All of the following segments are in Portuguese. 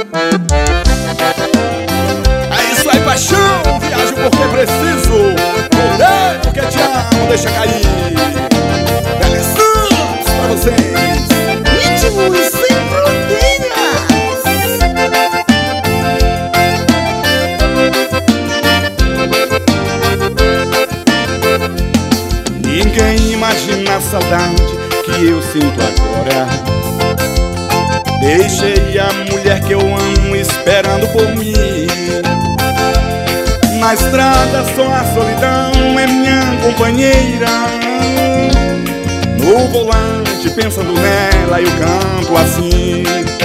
É isso aí, paixão. Viajo porque preciso, voltei porque te amo, deixa cair. Delições pra vocês. Ritmos sem fronteiras. Ninguém imagina a saudade que eu sinto agora. Deixei a mulher que eu amo esperando por mim. Na estrada só a solidão é minha companheira. No volante pensando nela e o campo assim.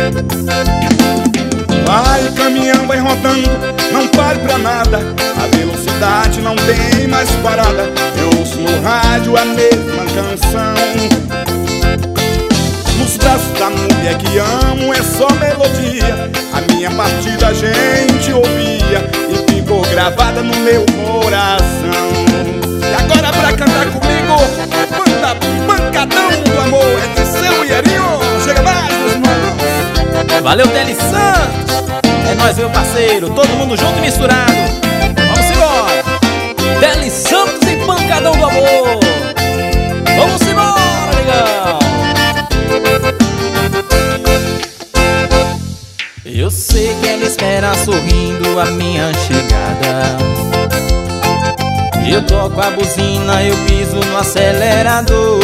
Vai caminhão, vai rodando, não pare pra nada. A velocidade não tem mais parada. Eu ouço no rádio a mesma canção. Nos braços da mulher que amo é só melodia. A minha partida a gente ouvia e ficou gravada no meu coração. E agora pra cantar comigo, manda Pancadão do Amor. É de seu Ierinho, chega mais, meus irmãos. Valeu, Deli Santos. É nóis, meu parceiro, todo mundo junto e misturado. Vamos embora. Deli Santos e Pancadão do Amor. Vamos embora, legal. Eu sei que ela espera sorrindo a minha chegada. Eu toco a buzina, eu piso no acelerador.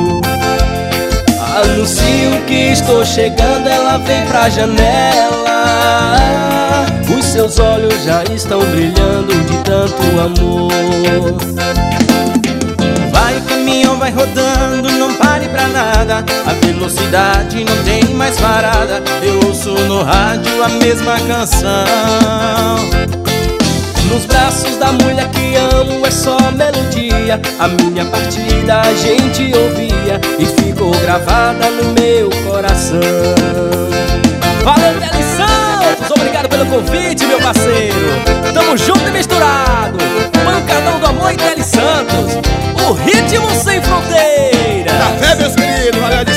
Anuncio que estou chegando, ela vem pra janela. Os seus olhos já estão brilhando de tanto amor. Vai caminhão, vai rodando, não pare pra nada. A velocidade não tem mais parada. Eu ouço no rádio a mesma canção. Nos braços da mulher que amo é só melodia. A minha partida a gente ouvia e ficou gravada no meu coração. Valeu, Deli Santos, obrigado pelo convite, meu parceiro. Tamo junto e misturado. Pancadão do Amor e Deli Santos, o ritmo sem fronteiras. Café, meus queridos, valeu.